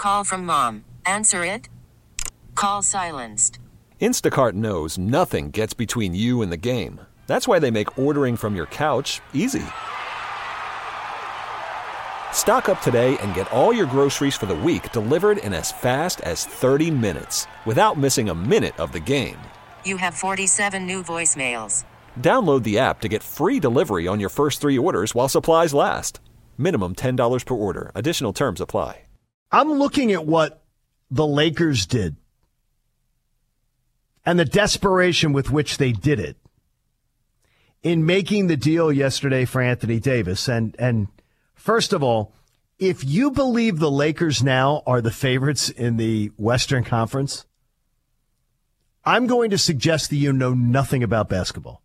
Call from mom. Answer it. Call silenced. Instacart knows nothing gets between you and the game. That's why they make ordering from your couch easy. Stock up today and get all your groceries for the week delivered in as fast as 30 minutes without missing a minute of the game. You have 47 new voicemails. Download the app to get free delivery on your first 3 orders while supplies last. Minimum $10 per order. Additional terms apply. I'm looking at what the Lakers did and the desperation with which they did it in making the deal yesterday for Anthony Davis. And first of all, if you believe the Lakers now are the favorites in the Western Conference, I'm going to suggest that you know nothing about basketball.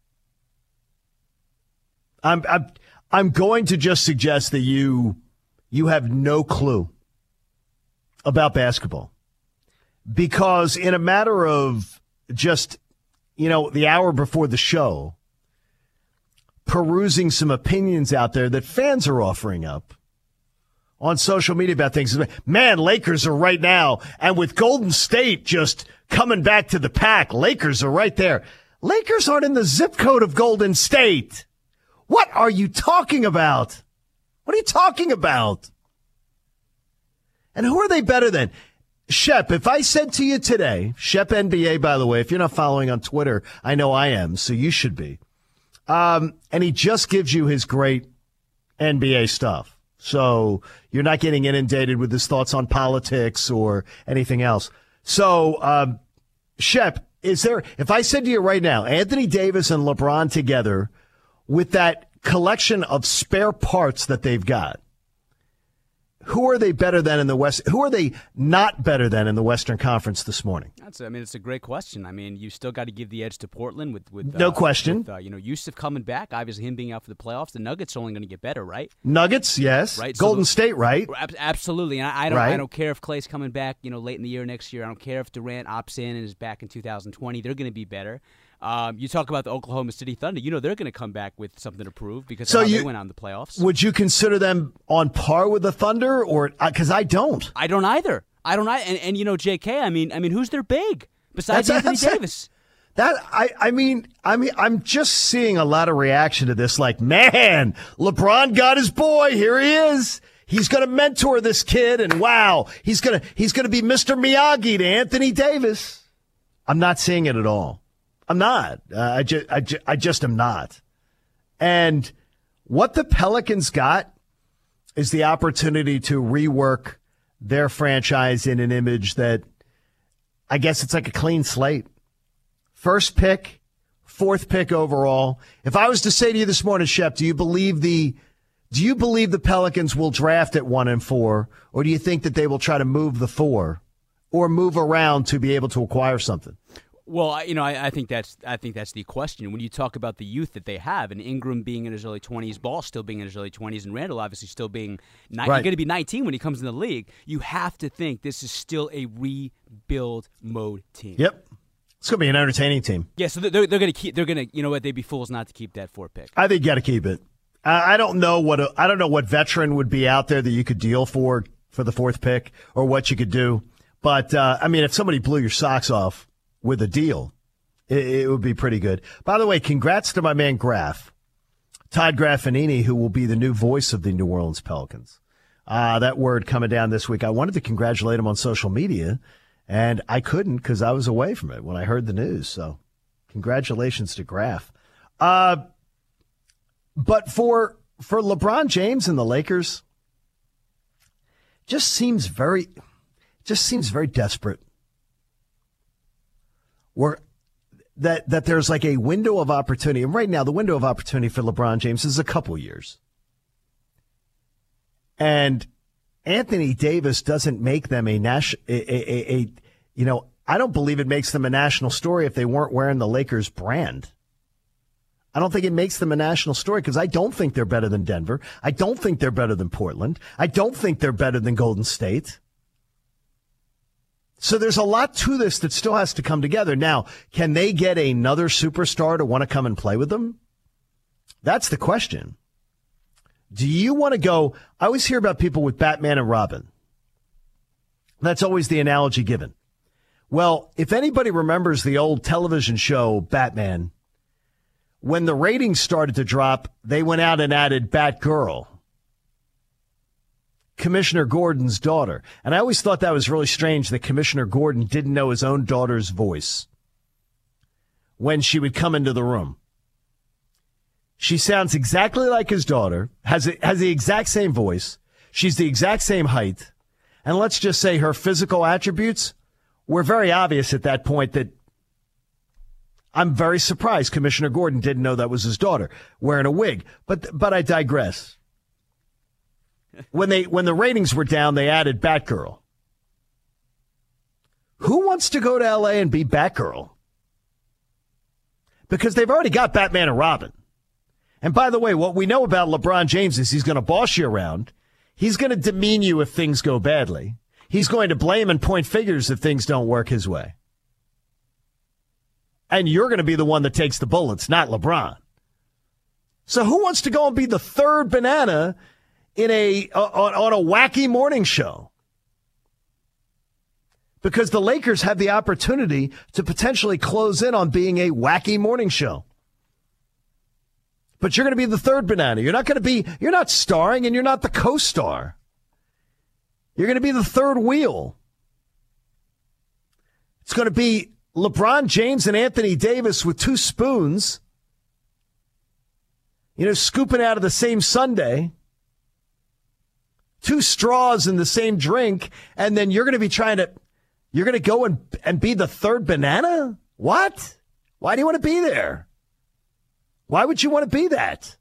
I'm going to just suggest that you have no clue about basketball, because in a matter of just, the hour before the show, perusing some opinions out there that fans are offering up on social media about things. Man, Lakers are right now. And with Golden State just coming back to the pack, Lakers are right there. Lakers aren't in the zip code of Golden State. What are you talking about? What are you talking about? And who are they better than? Shep, if I said to you today, Shep NBA, by the way, if you're not following on Twitter, I know I am, so you should be. And he just gives you his great NBA stuff. So you're not getting inundated with his thoughts on politics or anything else. So, Shep, if I said to you right now, Anthony Davis and LeBron together with that collection of spare parts that they've got, who are they better than in the West? Who are they not better than in the Western Conference this morning? It's a great question. I mean, you still got to give the edge to Portland with no question. With, Yusuf coming back, obviously him being out for the playoffs. The Nuggets are only going to get better, right? Nuggets, yes. Right. Golden State, right? Absolutely. And I don't care if Clay's coming back, late in the year next year. I don't care if Durant opts in and is back in 2020. They're going to be better. You talk about the Oklahoma City Thunder. They're going to come back with something to prove because they went on the playoffs. Would you consider them on par with the Thunder, or because I don't? I don't either. And JK. I mean, who's their big besides Anthony Davis? I'm just seeing a lot of reaction to this. Like, man, LeBron got his boy. Here he is. He's going to mentor this kid, and wow, he's going to be Mr. Miyagi to Anthony Davis. I'm not seeing it at all. I'm not. I just am not. And what the Pelicans got is the opportunity to rework their franchise in an image that I guess it's like a clean slate. First pick, 4th pick overall. If I was to say to you this morning, Shep, do you believe the Pelicans will draft at 1 and 4, or do you think that they will try to move the 4 or move around to be able to acquire something? Well, I think that's the question. When you talk about the youth that they have, and Ingram being in his early 20s, Ball still being in his early 20s, and Randall obviously still being going to be 19 when he comes in the league, you have to think this is still a rebuild mode team. Yep. It's going to be an entertaining team. Yeah, so they're going to they'd be fools not to keep that 4 pick. I think you got to keep it. I don't know what veteran would be out there that you could deal for the 4th pick, or what you could do. But if somebody blew your socks off with a deal, it would be pretty good. By the way, congrats to my man Graf, Todd Graffinini, who will be the new voice of the New Orleans Pelicans. That word coming down this week. I wanted to congratulate him on social media, and I couldn't because I was away from it when I heard the news. So congratulations to Graf. But for LeBron James and the Lakers, just seems very desperate. That there's like a window of opportunity. And right now, the window of opportunity for LeBron James is a couple years. And Anthony Davis doesn't make them I don't believe it makes them a national story if they weren't wearing the Lakers brand. I don't think it makes them a national story because I don't think they're better than Denver. I don't think they're better than Portland. I don't think they're better than Golden State. So there's a lot to this that still has to come together. Now, can they get another superstar to want to come and play with them? That's the question. Do you want to go? I always hear about people with Batman and Robin. That's always the analogy given. Well, if anybody remembers the old television show Batman, when the ratings started to drop, they went out and added Batgirl, Commissioner Gordon's daughter. And I always thought that was really strange that Commissioner Gordon didn't know his own daughter's voice when she would come into the room. She sounds exactly like his daughter, has the exact same voice. She's the exact same height. And let's just say her physical attributes were very obvious at that point. That I'm very surprised Commissioner Gordon didn't know that was his daughter wearing a wig. But I digress. When the ratings were down, they added Batgirl. Who wants to go to L.A. and be Batgirl? Because they've already got Batman and Robin. And by the way, what we know about LeBron James is he's going to boss you around. He's going to demean you if things go badly. He's going to blame and point fingers if things don't work his way. And you're going to be the one that takes the bullets, not LeBron. So who wants to go and be the third banana in on a wacky morning show? Because the Lakers have the opportunity to potentially close in on being a wacky morning show. But you're going to be the third banana. You're not starring, and you're not the co-star. You're going to be the third wheel. It's going to be LeBron James and Anthony Davis with two spoons, scooping out of the same sundae, two straws in the same drink, and then you're going to go and be the third banana? What? Why do you want to be there? Why would you want to be that?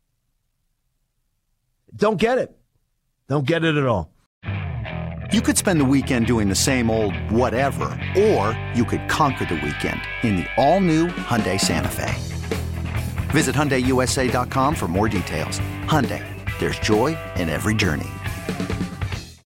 Don't get it. Don't get it at all. You could spend the weekend doing the same old whatever, or you could conquer the weekend in the all-new Hyundai Santa Fe. Visit HyundaiUSA.com for more details. Hyundai, there's joy in every journey.